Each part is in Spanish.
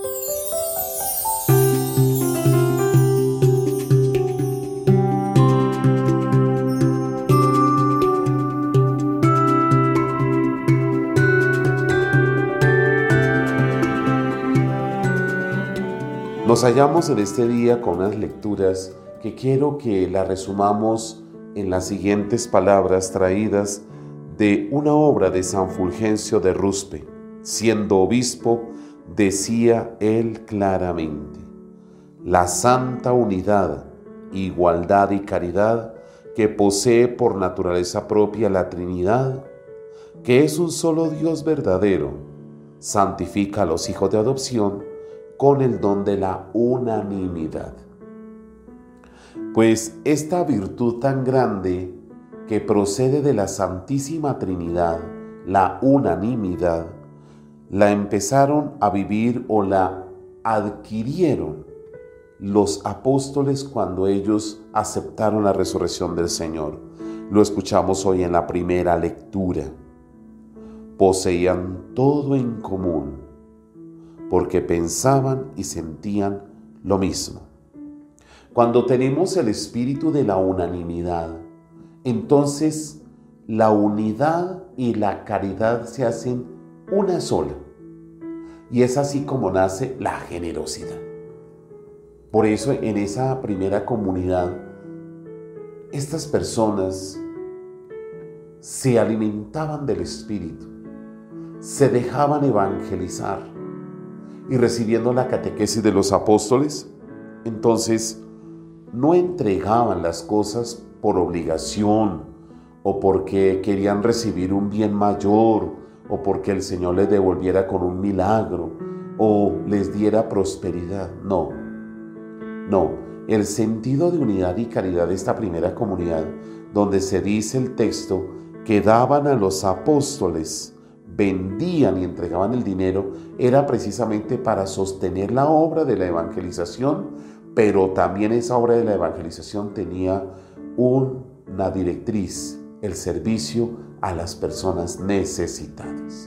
Nos hallamos en este día con unas lecturas que quiero que las resumamos en las siguientes palabras traídas de una obra de San Fulgencio de Ruspe. Siendo obispo, decía él claramente: la santa unidad, igualdad y caridad que posee por naturaleza propia la Trinidad, que es un solo Dios verdadero, santifica a los hijos de adopción con el don de la unanimidad. Pues esta virtud tan grande que procede de la Santísima Trinidad, la unanimidad, la empezaron a vivir o la adquirieron los apóstoles cuando ellos aceptaron la resurrección del Señor. Lo escuchamos hoy en la primera lectura. Poseían todo en común, porque pensaban y sentían lo mismo. Cuando tenemos el espíritu de la unanimidad, entonces la unidad y la caridad se hacen una sola. Y es así como nace la generosidad. Por eso en esa primera comunidad, estas personas se alimentaban del espíritu, se dejaban evangelizar, y recibiendo la catequesis de los apóstoles, entonces no entregaban las cosas por obligación o porque querían recibir un bien mayor o porque el Señor les devolviera con un milagro o les diera prosperidad. No, el sentido de unidad y caridad de esta primera comunidad, donde se dice el texto que daban a los apóstoles, vendían y entregaban el dinero, era precisamente para sostener la obra de la evangelización, pero también esa obra de la evangelización tenía una directriz: el servicio a las personas necesitadas.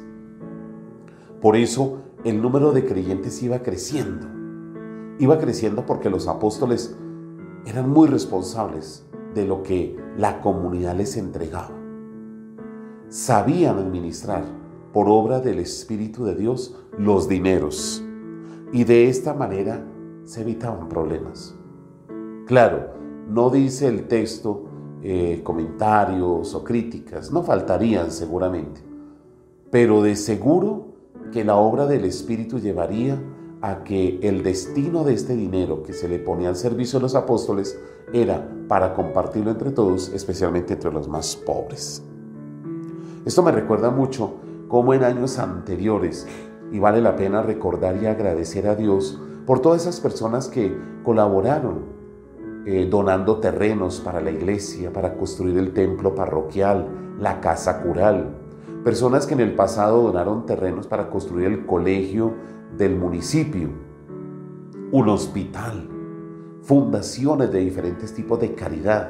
Por eso el número de creyentes iba creciendo porque los apóstoles eran muy responsables de lo que la comunidad les entregaba. Sabían administrar por obra del Espíritu de Dios los dineros, y de esta manera se evitaban problemas. Claro, no dice el texto comentarios o críticas, no faltarían seguramente, pero de seguro que la obra del Espíritu llevaría a que el destino de este dinero que se le ponía al servicio de los apóstoles era para compartirlo entre todos, especialmente entre los más pobres. Esto me recuerda mucho como en años anteriores, y vale la pena recordar y agradecer a Dios por todas esas personas que colaboraron donando terrenos para la iglesia, para construir el templo parroquial, la casa cural. Personas que en el pasado donaron terrenos para construir el colegio del municipio, un hospital, fundaciones de diferentes tipos de caridad.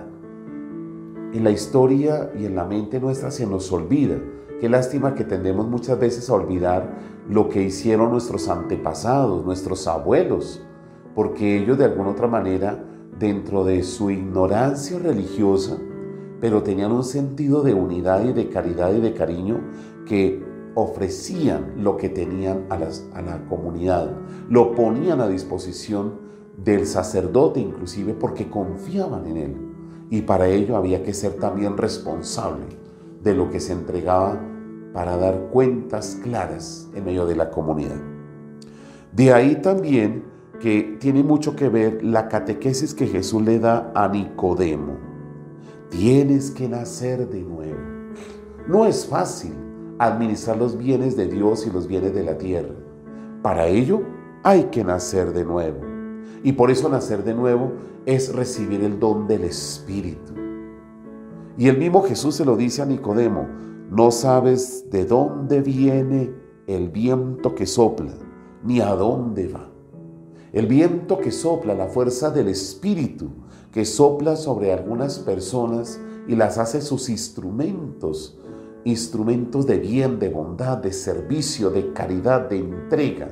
En la historia y en la mente nuestra se nos olvida. Qué lástima que tendemos muchas veces a olvidar lo que hicieron nuestros antepasados, nuestros abuelos, porque ellos de alguna otra manera, dentro de su ignorancia religiosa, pero tenían un sentido de unidad y de caridad y de cariño, que ofrecían lo que tenían a la comunidad, lo ponían a disposición del sacerdote inclusive porque confiaban en él, y para ello había que ser también responsable de lo que se entregaba para dar cuentas claras en medio de la comunidad. De ahí también que tiene mucho que ver la catequesis que Jesús le da a Nicodemo. Tienes que nacer de nuevo. No es fácil administrar los bienes de Dios y los bienes de la tierra. Para ello hay que nacer de nuevo. Y por eso nacer de nuevo es recibir el don del Espíritu. Y el mismo Jesús se lo dice a Nicodemo: no sabes de dónde viene el viento que sopla, ni a dónde va. El viento que sopla, la fuerza del Espíritu, que sopla sobre algunas personas y las hace sus instrumentos de bien, de bondad, de servicio, de caridad, de entrega,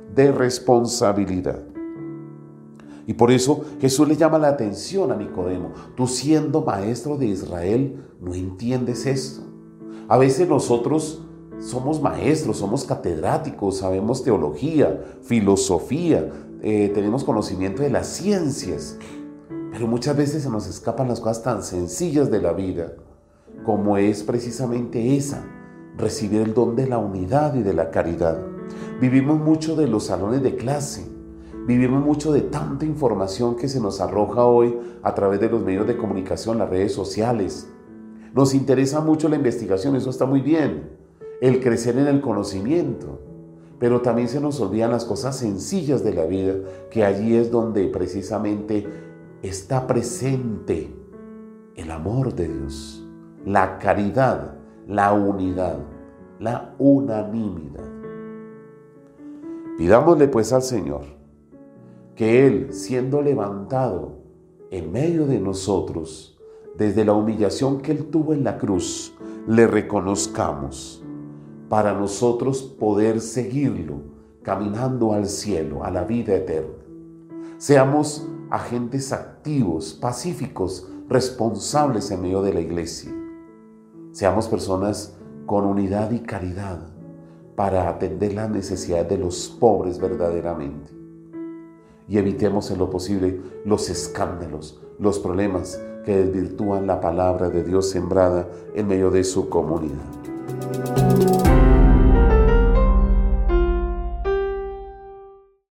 de responsabilidad. Y por eso Jesús le llama la atención a Nicodemo. Tú, siendo maestro de Israel, no entiendes esto. A veces nosotros somos maestros, somos catedráticos, sabemos teología, filosofía, tenemos conocimiento de las ciencias, pero muchas veces se nos escapan las cosas tan sencillas de la vida, como es precisamente esa, recibir el don de la unidad y de la caridad. Vivimos mucho de los salones de clase, vivimos mucho de tanta información que se nos arroja hoy a través de los medios de comunicación, las redes sociales. Nos interesa mucho la investigación, eso está muy bien, el crecer en el conocimiento, pero también se nos olvidan las cosas sencillas de la vida, que allí es donde precisamente está presente el amor de Dios, la caridad, la unidad, la unanimidad. Pidámosle pues al Señor que Él, siendo levantado en medio de nosotros, desde la humillación que Él tuvo en la cruz, le reconozcamos para nosotros poder seguirlo, caminando al cielo, a la vida eterna. Seamos agentes activos, pacíficos, responsables en medio de la iglesia. Seamos personas con unidad y caridad para atender las necesidades de los pobres verdaderamente. Y evitemos en lo posible los escándalos, los problemas que desvirtúan la palabra de Dios sembrada en medio de su comunidad.